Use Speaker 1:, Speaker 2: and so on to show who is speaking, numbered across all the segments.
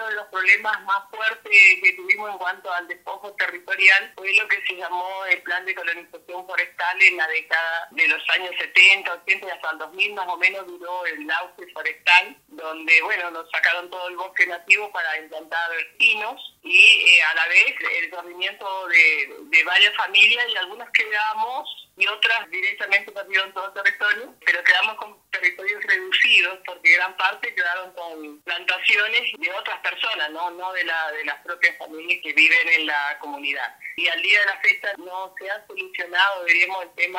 Speaker 1: uno de los problemas más fuertes que tuvimos en cuanto al despojo territorial fue lo que se llamó el plan de colonización forestal en la década de los años 70, 80 y hasta el 2000 más o menos duró el auge forestal, donde nos sacaron todo el bosque nativo para implantar pinos y a la vez el corrimiento de varias familias, y algunas quedamos y otras directamente perdieron todo el territorio, pero quedamos con territorios reducidos porque gran parte quedaron con plantaciones de otras personas, no de las propias familias que viven en la comunidad. Y al día de la fecha no se ha solucionado, diríamos, el tema,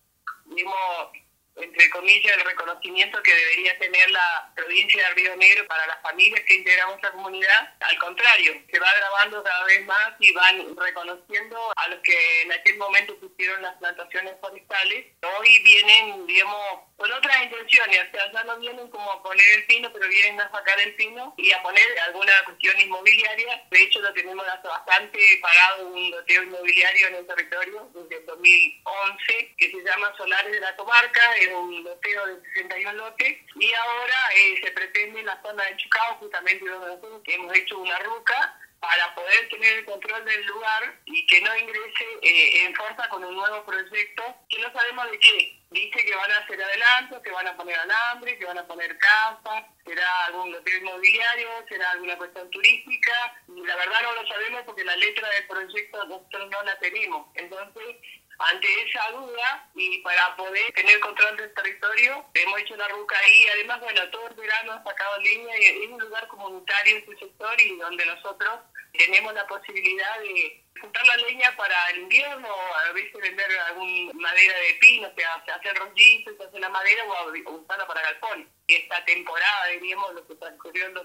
Speaker 1: entre comillas, el reconocimiento que debería tener la provincia de Río Negro para las familias que integramos la comunidad. Al contrario, se va agravando cada vez más y van reconociendo a los que en aquel momento pusieron las plantaciones forestales. Hoy vienen, con otras intenciones, o sea, ya no vienen como a poner el pino, pero vienen a sacar el pino y a poner alguna cuestión inmobiliaria. De hecho, lo tenemos hace bastante pagado un loteo inmobiliario en el territorio desde el 2011, que se llama Solares de la Comarca, es un loteo de 61 lotes, y ahora se pretende en la zona de Chucao, justamente donde nosotros hemos hecho una ruca, para poder tener el control del lugar y que no ingrese en fuerza con un nuevo proyecto que no sabemos de qué. Dice que van a hacer adelantos, que van a poner alambre, que van a poner casas, será algún loteo inmobiliario, será alguna cuestión turística, y la verdad no lo sabemos porque la letra del proyecto nosotros no la tenemos. Entonces, ante esa duda y para poder tener control del territorio, hemos hecho la ruca ahí. Además, todo el verano han sacado leña y es un lugar comunitario en su sector y donde nosotros tenemos la posibilidad de juntar la leña para el invierno, a veces vender alguna madera de pino, se hace rollizos, se hace la madera o usarla para galpones. Y esta temporada, diríamos, lo que transcurrió en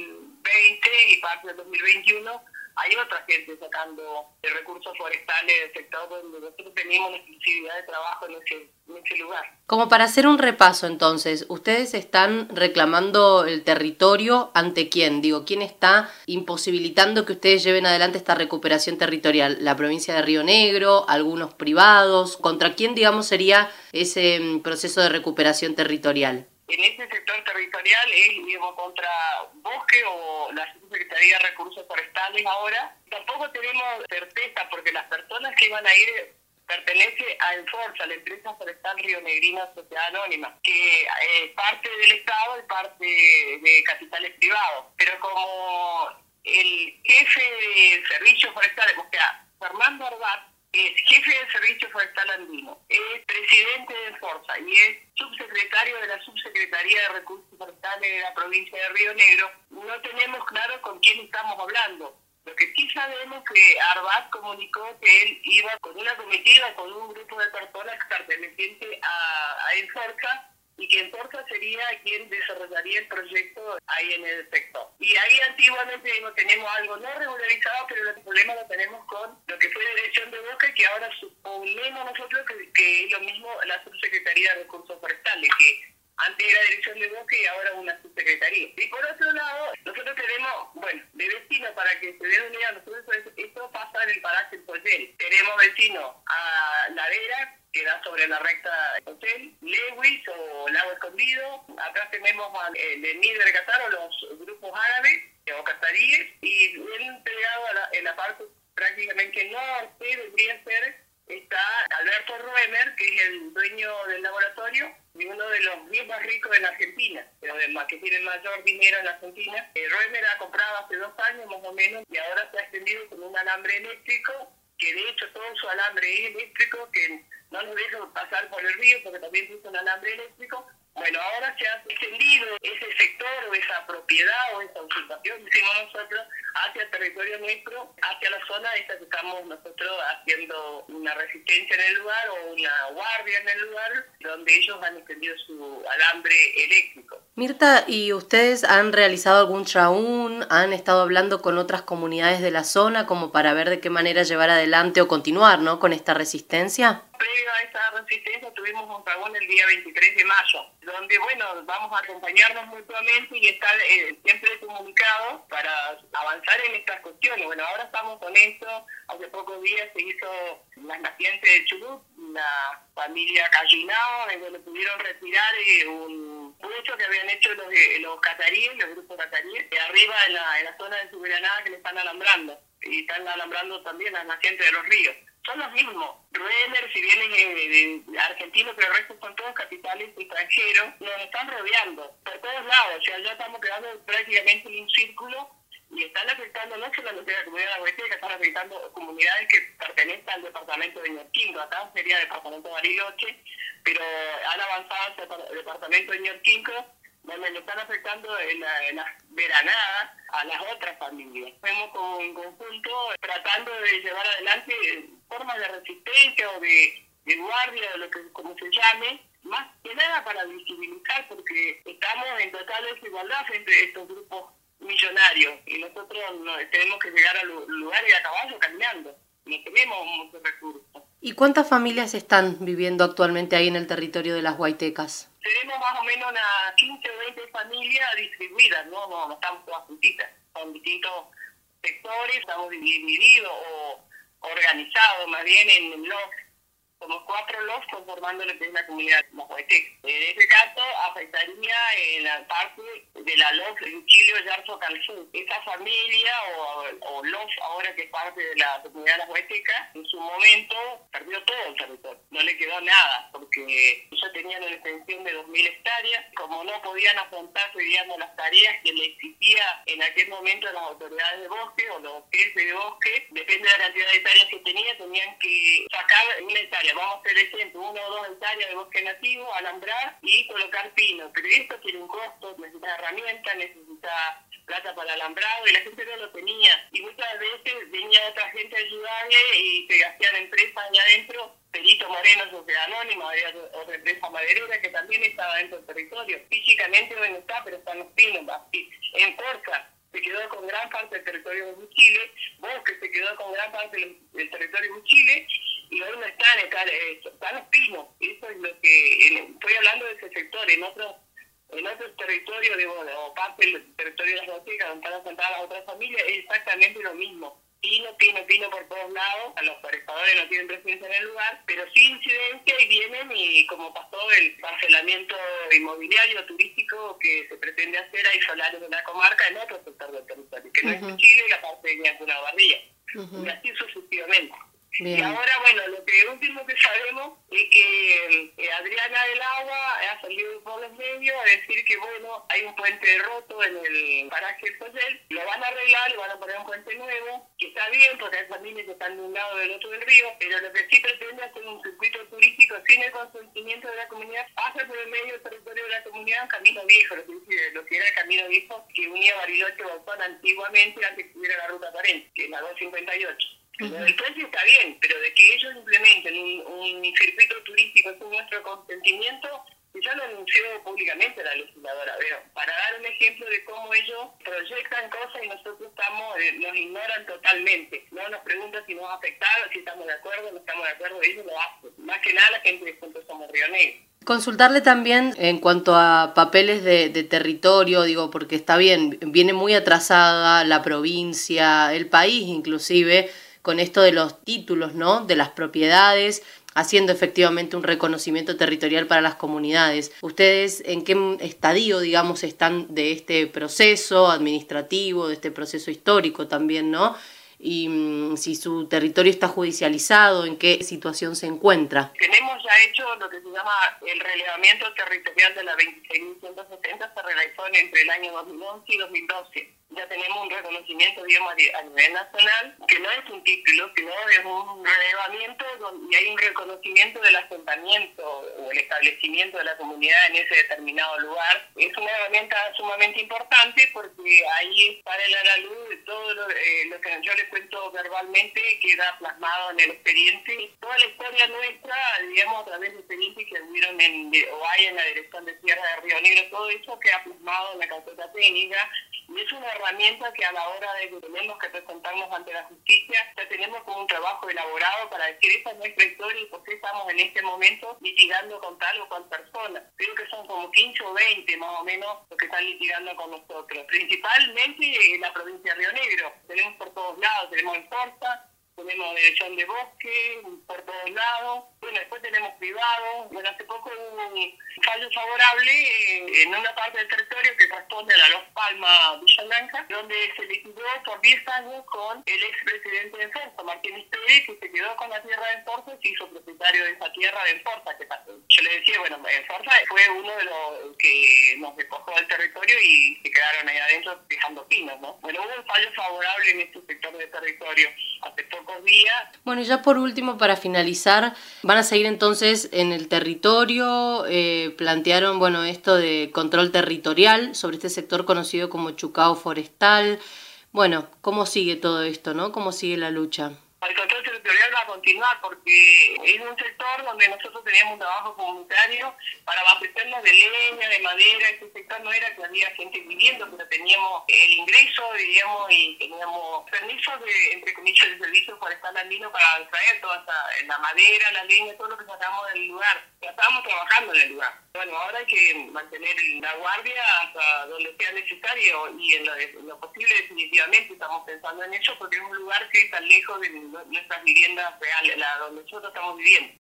Speaker 1: 2020 y parte del 2021, hay otra gente sacando recursos forestales del sector donde nosotros teníamos una exclusividad de trabajo en ese lugar.
Speaker 2: Como para hacer un repaso, entonces, ¿ustedes están reclamando el territorio ante quién? ¿Quién está imposibilitando que ustedes lleven adelante esta recuperación territorial? ¿La provincia de Río Negro? ¿Algunos privados? ¿Contra quién, sería ese proceso de recuperación territorial?
Speaker 1: En ese sector territorial es, contra Bosque o la Subsecretaría de Recursos Forestales ahora. Tampoco tenemos certeza porque las personas que iban a ir pertenece a Enforza, la empresa forestal rionegrina Sociedad Anónima, que es parte del Estado y parte de capitales privados. Pero como el jefe de servicios forestales, o sea, Fernando Arbat, es jefe del Servicio Forestal Andino, es presidente de Enforza y es subsecretario de la Subsecretaría de Recursos Forestales de la provincia de Río Negro. No tenemos claro con quién estamos hablando. Lo que sí sabemos que Arbat comunicó que él iba con una comitiva, con un grupo de personas pertenecientes a Enforza, y que Enforza sería quien desarrollaría el proyecto ahí en el sector. Y ahí antiguamente tenemos algo no regularizado, pero el problema lo tenemos con lo que fue Dirección de Bosque, que ahora suponemos nosotros que es lo mismo la Subsecretaría de Recursos Forestales, que antes era Dirección de Bosque y ahora una subsecretaría. Y por otro lado, nosotros tenemos, de vecinos, para que se den una idea, nosotros esto pasa en el paraje El Pollel. Tenemos vecinos a La Vera, que da sobre la recta del hotel, Lewis o Lago Escondido. Atrás tenemos el Nid de Qatar o los grupos árabes o cataríes, y bien pegado en la parte prácticamente norte vendría a ser, está Alberto Roemer, que es el dueño del laboratorio y uno de los 10 más ricos en Argentina, que tiene el mayor dinero en Argentina. Roemer ha comprado hace 2 años más o menos y ahora se ha extendido con un alambre eléctrico, que de hecho todo su alambre es eléctrico, que no nos deja pasar por el río porque también puso un alambre eléctrico. Ahora se ha extendido ese sector o esa propiedad o esa usurpación, decimos nosotros, hacia el territorio nuestro, hacia la zona esta que estamos nosotros haciendo una resistencia en el lugar o una guardia en el lugar, donde ellos han extendido su alambre eléctrico.
Speaker 2: Mirta, ¿y ustedes han realizado algún traún? ¿Han estado hablando con otras comunidades de la zona como para ver de qué manera llevar adelante o continuar, con esta resistencia?
Speaker 1: Previo a esa resistencia tuvimos un pregón el día 23 de mayo, donde, bueno, vamos a acompañarnos mutuamente y estar siempre comunicados para avanzar en estas cuestiones. Bueno, ahora estamos con esto. Hace pocos días se hizo las nacientes de Chubut, la familia Callinao, donde pudieron retirar un puesto que habían hecho los cataríes, los grupos cataríes, de arriba en la zona de Suberanada, que le están alambrando. Y están alambrando también las nacientes de los ríos. Son los mismos. Ruemer, si vienen de argentinos, pero el resto son todos capitales extranjeros, nos están rodeando por todos lados. O sea, ya estamos quedando prácticamente en un círculo y están afectando no solamente a la comunidad de la Huasteca, están afectando comunidades que pertenecen al departamento de Ñorquinto. Acá sería el departamento de Bariloche, pero han avanzado hacia el departamento de Ñorquinto, donde le están afectando en las veranadas a las otras familias. Vemos como en conjunto tratando de llevar adelante formas de resistencia o de guardia, o lo que como se llame, más que nada para visibilizar, porque estamos en total desigualdad frente a estos grupos millonarios y nosotros tenemos que llegar a los lugares a caballo caminando. No tenemos muchos recursos.
Speaker 2: ¿Y cuántas familias están viviendo actualmente ahí en el territorio de las Huaytecas?
Speaker 1: Tenemos más o menos unas 15 o 20 familias distribuidas, no estamos todas juntitas, son distintos sectores, estamos divididos o organizados más bien en los. Somos 4 LOF conformando lo que es la comunidad de las Huaytecas. En este caso afectaría en la parte de la LOF en Chile Yarzo Calzú. Esa familia o LOF, ahora que es parte de la comunidad de las Huaytecas, en su momento perdió todo el territorio. No le quedó nada, porque ellos tenían una extensión de 2.000 hectáreas. Como no podían afrontar, digamos, las tareas que le exigía en aquel momento las autoridades de bosque o los jefes de bosque, depende de la cantidad de hectáreas que tenían que sacar una hectárea. Vamos a hacer ejemplo, 1 o 2 hectáreas de bosque nativo, alambrar y colocar pino. Pero esto tiene un costo, necesita herramientas, necesita plata para alambrado y la gente no lo tenía. Y muchas veces venía otra gente a ayudarle y se hacían empresas allá adentro. Perito Moreno, Sociedad Anónima, había otra empresa maderera que también estaba dentro del territorio. Físicamente hoy no está, pero están los pinos. Así. En Porca se quedó con gran parte del territorio de Chile, Bosque se quedó con gran parte del territorio de Chile, y hoy no están los pinos. Eso es lo que, estoy hablando de ese sector. En otros territorios, o parte del territorio de las Huaytecas, donde están asentadas las otras familias, es exactamente lo mismo. Pino por todos lados. A los forestadores no tienen presencia en el lugar, pero sí incidencia y vienen, y como pasó el parcelamiento inmobiliario turístico que se pretende hacer, hay solares de la comarca en otro sector del territorio, que no es Chile y la parte de Ñacuna Barría. Y así sucesivamente. Bien. Y ahora, bueno, lo que último que sabemos es que Adriana del Agua ha salido por los medios a decir que, bueno, hay un puente roto en el paraje de Soyel, lo van a arreglar, le van a poner un puente nuevo, que está bien porque hay familias que están de un lado del otro del río, pero lo que sí pretende es hacer un circuito turístico sin el consentimiento de la comunidad, pasa por el medio del territorio de la comunidad un camino viejo, lo que era el camino viejo que unía Bariloche a Bolsón antiguamente, antes que hubiera la ruta 40, que es la 258. El precio está bien, pero de que ellos implementen un circuito turístico sin nuestro consentimiento, ya lo anunció públicamente la legisladora. Pero para dar un ejemplo de cómo ellos proyectan cosas y nosotros nos ignoran totalmente. No nos preguntan si nos ha afectado, si estamos de acuerdo, no estamos de acuerdo, ellos lo hacen. Más que nada la gente de Juntos Somos Río Negro.
Speaker 2: Consultarle también en cuanto a papeles de territorio, digo, porque está bien, viene muy atrasada la provincia, el país inclusive, con esto de los títulos, ¿no?, de las propiedades, haciendo efectivamente un reconocimiento territorial para las comunidades. ¿Ustedes en qué estadio, digamos, están de este proceso administrativo, de este proceso histórico también, ¿no? Y si su territorio está judicializado, ¿en qué situación se encuentra?
Speaker 1: Tenemos ya hecho lo que se llama el relevamiento territorial de la 26.160, se realizó entre el año 2011 y 2012. Ya tenemos un reconocimiento, digamos, a nivel nacional, que no es un título, sino es un relevamiento y hay un reconocimiento del asentamiento o el establecimiento de la comunidad en ese determinado lugar. Es una herramienta sumamente importante porque ahí sale a la luz de todo lo que yo les cuento verbalmente, queda plasmado en el expediente. Toda la historia nuestra, digamos, a través de expedientes que hubieron hay en la dirección de Sierra de Río Negro, todo eso queda plasmado en la carpeta técnica. Y es una herramienta herramienta que a la hora de que tenemos que presentarnos ante la justicia, ya tenemos como un trabajo elaborado para decir esta es nuestra historia y por qué estamos en este momento litigando con tal o cual persona. Creo que son como 15 o 20 más o menos los que están litigando con nosotros, principalmente en la provincia de Río Negro. Tenemos por todos lados, tenemos en Forza, tenemos dirección de bosque, por todos lados. Bueno, después tenemos privados. Bueno, hace poco hubo un fallo favorable en una parte del territorio que corresponde a la Los Palmas, Villa Blanca, donde se litigó por 10 años con el expresidente de Enforza, Martín Isteri, que se quedó con la tierra de Enforza y se hizo propietario de esa tierra de Enforza. Que yo le decía, bueno, Enforza fue uno de los que nos despojó del territorio y se quedaron ahí adentro dejando pinos, ¿no? Bueno, hubo un fallo favorable en este sector de territorio hace pocos días.
Speaker 2: Bueno, y ya por último, para finalizar, ¿van a seguir entonces en el territorio? Plantearon, bueno, esto de control territorial sobre este sector conocido como Chucao Forestal. Bueno, ¿cómo sigue todo esto, no? ¿Cómo sigue la lucha?
Speaker 1: El control territorial va a continuar porque es un sector donde nosotros teníamos un trabajo comunitario para abastecernos de leña, de madera. Este sector no era que había gente viviendo, pero teníamos el ingreso, diríamos, y teníamos permisos de, entre comillas, de servicio forestal andino para extraer toda la madera, la leña, todo lo que sacamos del lugar. Ya estábamos trabajando en el lugar. Bueno, ahora hay que mantener la guardia hasta donde sea necesario y en lo posible definitivamente estamos pensando en eso porque es un lugar que está lejos de nuestras viviendas reales, donde nosotros estamos viviendo.